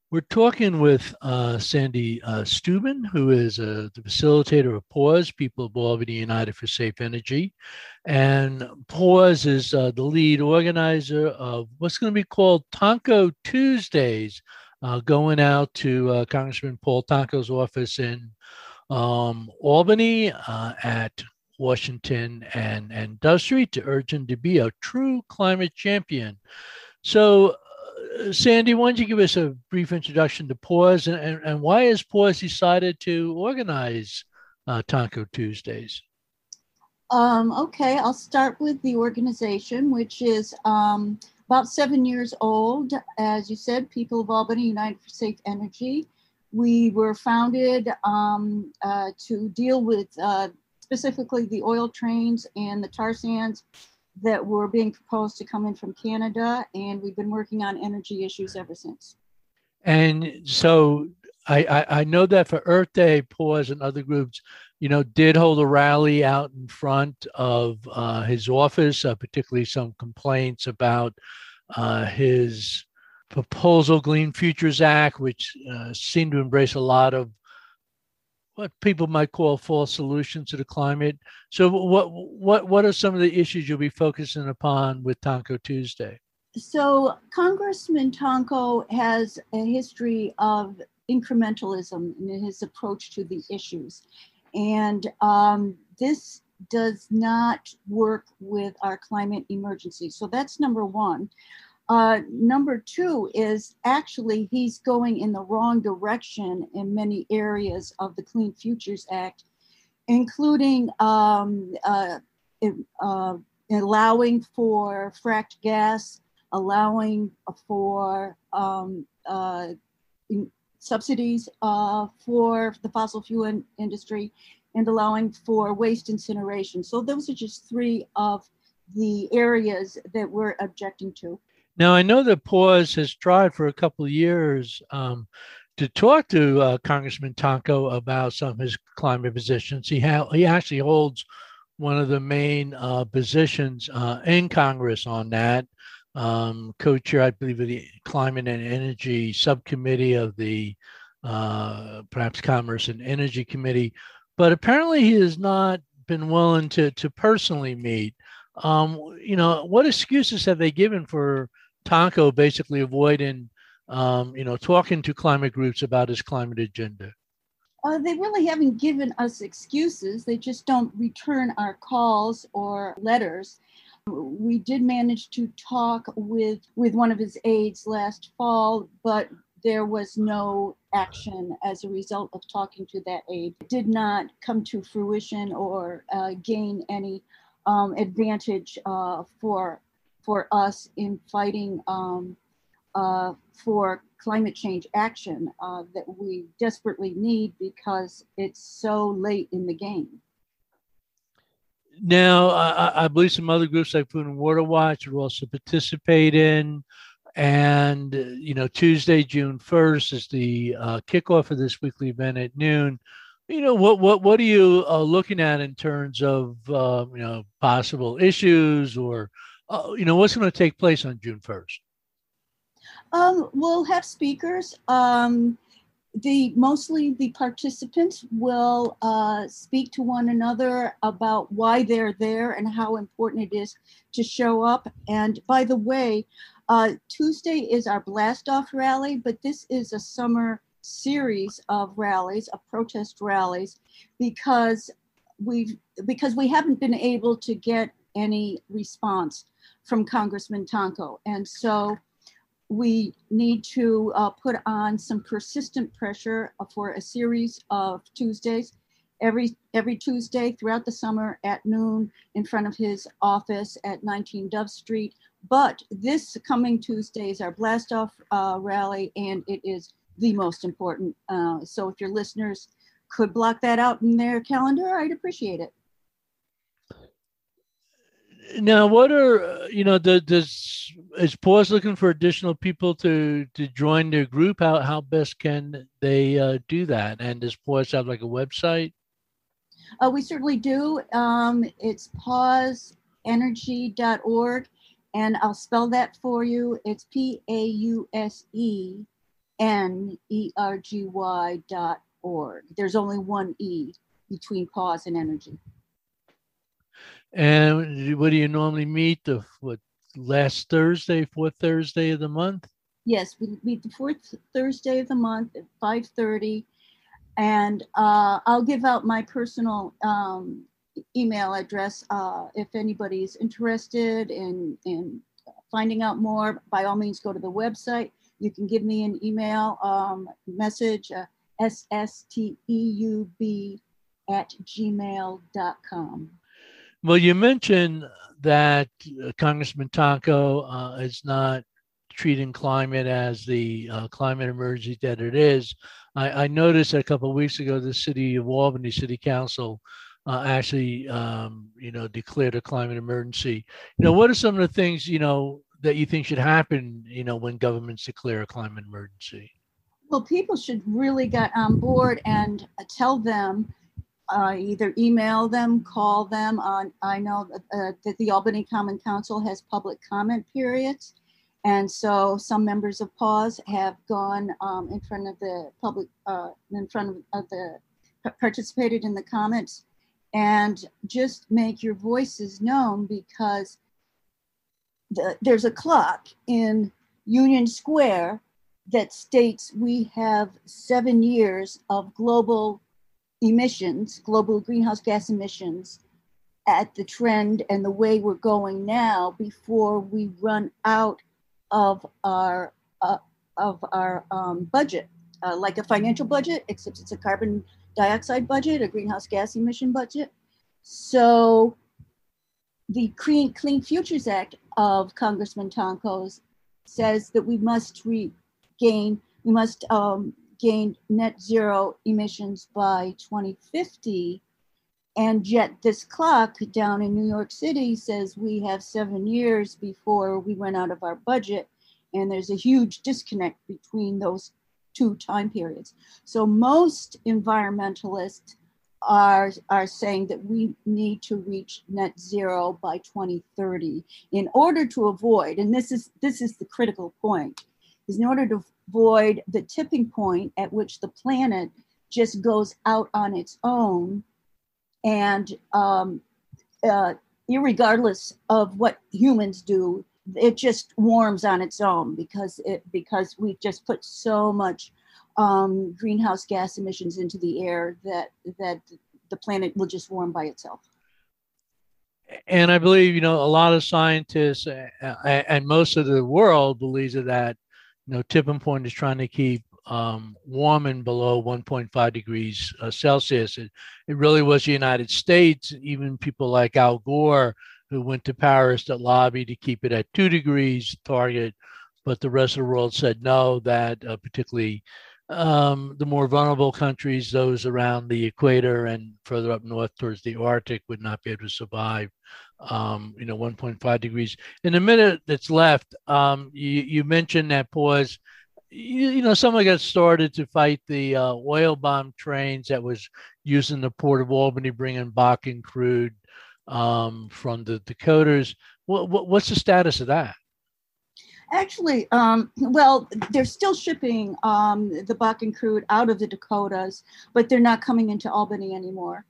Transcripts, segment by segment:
We're talking with Sandy Steuben, who is the facilitator of PAWS, People of Albany United for Safe Energy. And PAWS is the lead organizer of what's going to be called Tonko Tuesdays, going out to Congressman Paul Tonko's office in Albany at Washington and Dove Street to urge him to be a true climate champion. So, Sandy, why don't you give us a brief introduction to PAWS and why has PAWS decided to organize Taco Tuesdays? Okay, I'll start with the organization, which is about 7 years old. As you said, People of Albany United for Safe Energy. We were founded to deal with specifically the oil trains and the tar sands that were being proposed to come in from Canada, and we've been working on energy issues ever since. And so I know that for Earth Day, PAWS and other groups, did hold a rally out in front of his office, particularly some complaints about his proposal, Clean Futures Act, which seemed to embrace a lot of what people might call false solutions to the climate. So what are some of the issues you'll be focusing upon with Tonko Tuesday? So Congressman Tonko has a history of incrementalism in his approach to the issues. And this does not work with our climate emergency. So that's number one. Number two is actually he's going in the wrong direction in many areas of the Clean Futures Act, including allowing for fracked gas, allowing for subsidies for the fossil fuel industry, and allowing for waste incineration. So those are just three of the areas that we're objecting to. Now, I know that PAWS has tried for a couple of years to talk to Congressman Tonko about some of his climate positions. He actually holds one of the main positions in Congress on that. Co-chair, I believe, of the Climate and Energy Subcommittee of the perhaps Commerce and Energy Committee. But apparently he has not been willing to personally meet. What excuses have they given for Tonko basically avoiding, talking to climate groups about his climate agenda? They really haven't given us excuses. They just don't return our calls or letters. We did manage to talk with one of his aides last fall, but there was no action as a result of talking to that aide. It did not come to fruition or gain any advantage for us in fighting for climate change action that we desperately need because it's so late in the game. Now, I believe some other groups like Food and Water Watch will also participate in. And, Tuesday, June 1st is the kickoff of this weekly event at noon. What are you looking at in terms of, possible issues or, what's going to take place on June 1st? We'll have speakers. Mostly the participants will speak to one another about why they're there and how important it is to show up. And by the way, Tuesday is our blast-off rally, but this is a summer series of rallies, of protest rallies, because we haven't been able to get any response from Congressman Tonko. And so we need to put on some persistent pressure for a series of Tuesdays, every Tuesday throughout the summer at noon in front of his office at 19 Dove Street. But this coming Tuesday is our blast-off rally, and it is the most important. So if your listeners could block that out in their calendar, I'd appreciate it. Now, what are is PAWS looking for additional people to join their group? How best can they do that? And does PAWS have like a website? We certainly do. It's pawsenergy.org, and I'll spell that for you. It's PAUSE energy.org. There's only one E between pause and energy. And what do you normally meet? Last Thursday, fourth Thursday of the month? Yes, we meet the fourth Thursday of the month at 5:30. And I'll give out my personal email address if anybody's interested in finding out more. By all means, go to the website. You can give me an email message, ssteub@gmail.com. Well, you mentioned that Congressman Tonko is not treating climate as the climate emergency that it is. I noticed a couple of weeks ago, the city of Albany City Council actually, declared a climate emergency. What are some of the things, that you think should happen, when governments declare a climate emergency? Well, people should really get on board and tell them, either email them, call them. I know that the Albany Common Council has public comment periods. And so some members of PAWS have gone in front of the public, participated in the comments, and just make your voices known, because there's a clock in Union Square that states we have 7 years of global emissions, global greenhouse gas emissions at the trend and the way we're going now before we run out of our budget, like a financial budget, except it's a carbon dioxide budget, a greenhouse gas emission budget. So the Clean Futures Act of Congressman Tonko's says that we must gain net zero emissions by 2050. And yet this clock down in New York City says we have 7 years before we run out of our budget. And there's a huge disconnect between those two time periods. So most environmentalists are saying that we need to reach net zero by 2030 in order to avoid, and this is the critical point, is in order to avoid the tipping point at which the planet just goes out on its own, and irregardless of what humans do, it just warms on its own because we just put so much greenhouse gas emissions into the air that the planet will just warm by itself. And I believe, a lot of scientists and most of the world believes that, tipping point is trying to keep warming below 1.5 degrees Celsius. It really was the United States, even people like Al Gore, who went to Paris that lobbied to keep it at 2 degrees target, but the rest of the world said no, that particularly the more vulnerable countries, those around the equator and further up north towards the Arctic, would not be able to survive 1.5 degrees. In the minute that's left, you mentioned that pause. Someone got started to fight the oil bomb trains that was used in the Port of Albany, bringing Bakken crude from the Dakotas. What's the status of that? Actually, well, they're still shipping the Bakken crude out of the Dakotas, but they're not coming into Albany anymore.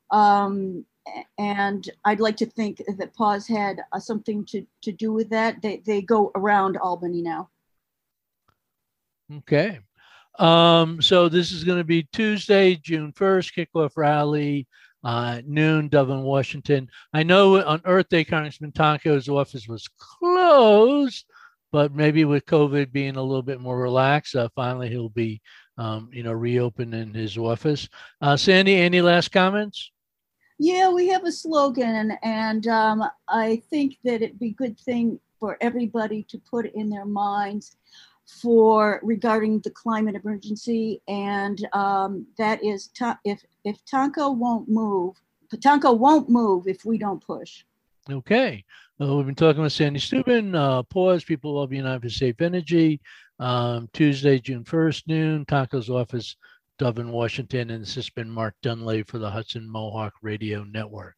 And I'd like to think that PAWS had something to do with that. They go around Albany now. Okay. So this is going to be Tuesday, June 1st, kickoff rally, noon, Dublin, Washington. I know on Earth Day, Congressman Tonko's office was closed, but maybe with COVID being a little bit more relaxed, finally he'll be, reopening his office. Sandy, any last comments? Yeah, we have a slogan, and I think that it'd be a good thing for everybody to put in their minds regarding the climate emergency, and that is if Tonko won't move, Tonko won't move if we don't push. Okay. We've been talking with Sandy Steuben, PAWS, People Love United for Safe Energy, Tuesday, June 1st, noon, Tonko's office, Dublin, Washington, and this has been Mark Dunley for the Hudson Mohawk Radio Network.